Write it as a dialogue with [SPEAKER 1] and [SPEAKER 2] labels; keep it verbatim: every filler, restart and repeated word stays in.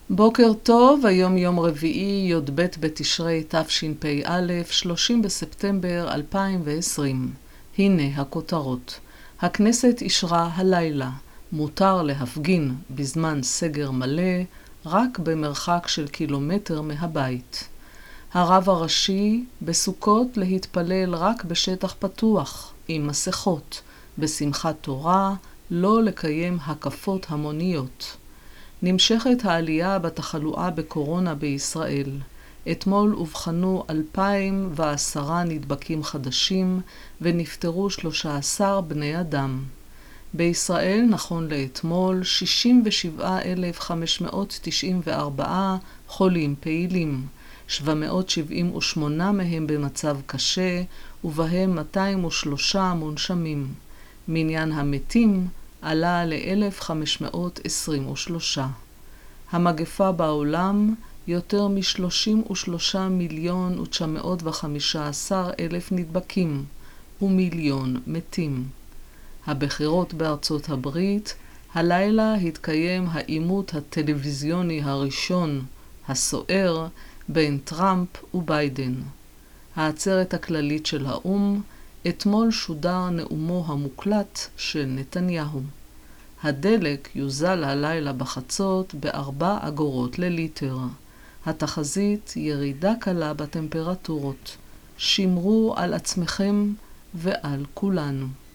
[SPEAKER 1] בוקר טוב, היום יום רביעי, י"ב בתשרי תשפ"א, שלושים בספטמבר אלפיים ועשרים. הנה הכותרות. הכנסת אישרה הלילה, מותר להפגין בזמן סגר מלא, רק במרחק של קילומטר מהבית. הרב הראשי בסוכות להתפלל רק בשטח פתוח, עם מסכות, בשמחת תורה, לא לקיים הקפות המוניות. נמשכת העלייה בתחלואה בקורונה בישראל. אתמול אובחנו אלפיים ועשרה נדבקים חדשים ונפטרו שלושה עשר בני אדם. בישראל נכון לאתמול שישים ושבעה אלף חמש מאות תשעים וארבעה חולים פעילים, שבע מאות שבעים ושמונה מהם במצב קשה ובהם מאתיים ושלושה מונשמים. מניין המתים עלה ל-אלף חמש מאות עשרים ושלוש. המגפה בעולם יותר מ-שלושים ושלושה מיליון ותשע מאות וחמישה עשר אלף נדבקים ומיליון מתים. הבחירות בארצות הברית, הלילה התקיים העימות הטלוויזיוני הראשון, הסוער, בין טראמפ וביידן. העצרת הכללית של האו"ם, אתמול שודר נאומו המוקלט של נתניהו. הדלק יוזל הלילה בחצות בארבע אגורות לליטר. התחזית ירידה קלה בטמפרטורות. שמרו על עצמכם ועל כולנו.